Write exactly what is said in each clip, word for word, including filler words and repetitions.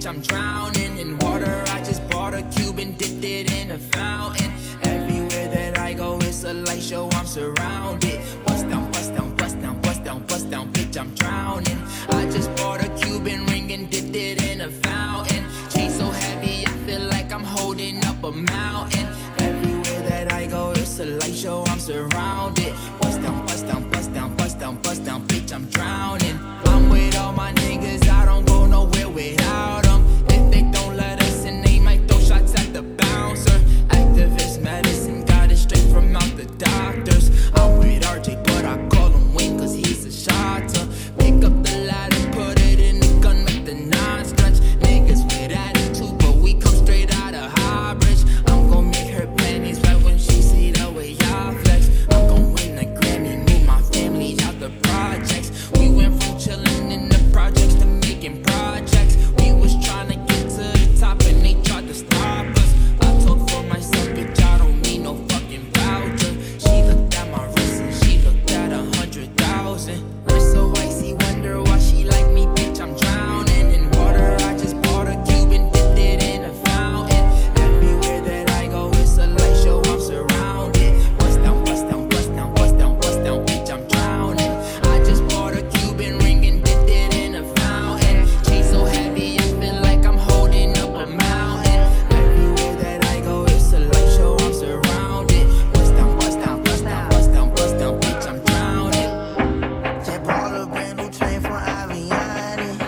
I'm drowning in water. I just bought a cube and dipped it in a fountain. Everywhere that I go, it's a light show, I'm surrounded. Bust down, bust down, bust down, bust down, bust down, bitch, I'm drowning. I just bought a Cuban ring and dipped it in a fountain. Chain so heavy, I feel like I'm holding up a mountain. Everywhere that I go, it's a light show, I'm surrounded. Bust down, bust down, bust down, bust down, bust down, bitch, I'm drowning. I'm with all my niggas, I don't go nowhere without them. If they don't let us in, they might throw shots at the bouncer. Activist medicine, got it straight from out the doctors. I'm with R J, but I call him Wayne cause he's a shotter. Pick up the ladder, put it in the gun, make the non-stretch. Niggas with attitude, but we come straight out of High Bridge. I'm gon' make her panties wet when she see the way y'all flex. I'm gon' win a Grammy, move my family out the projects. We went from chillin' in the projects to making projects. We was tryna get to the top and they tried to stop us. I talk for myself, bitch, I don't need no fucking voucher. She looked at my wrist and she looked at a hundred thousand. Wrist so icy, wonder why she like me, bitch, I'm drowning in water. I just bought a cube and dipped it in a fountain. Everywhere that I go, it's a light show, I'm surrounded. Bust down, bust down, bust down, bust down, bust down, bitch, I'm drowning. I just bought a Cuban ring and dipped it in a fountain. Chain so heavy, I feel like I'm holding up a mountain. Everywhere that I go, it's a light show, I'm surrounded. Bust down, bust down, bust down, bust down, bust down, bitch, I'm drowning. Just bought a brand new chain from Aviani.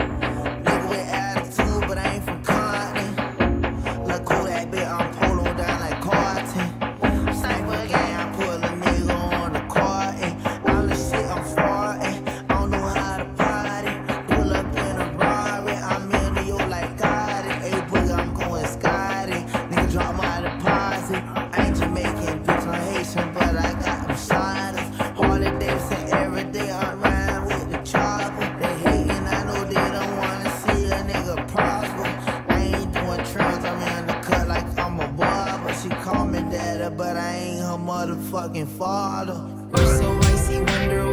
Nigga with attitude, but I ain't from Compton. Look cool that bit, I'm polo down like Carton. Sniper gang, I pull a nigga on the carton. All the shit I'm farting, I don't know how to party. Pull up in a Rari, I'm in New York like Gotti. Hey, boogie, I'm going Scotty. Nigga drop my deposit. I ain't Jamaican, bitch, I'm Haitian, but I got them sliders. Harley Davidson every day, I'm riding with the chopper. They hating, I know they don't wanna see a nigga prosper. I ain't doing trends, I'm in the cut like I'm a barber. She call me daddy, but I ain't her motherfucking father. Wrist so icy, wonder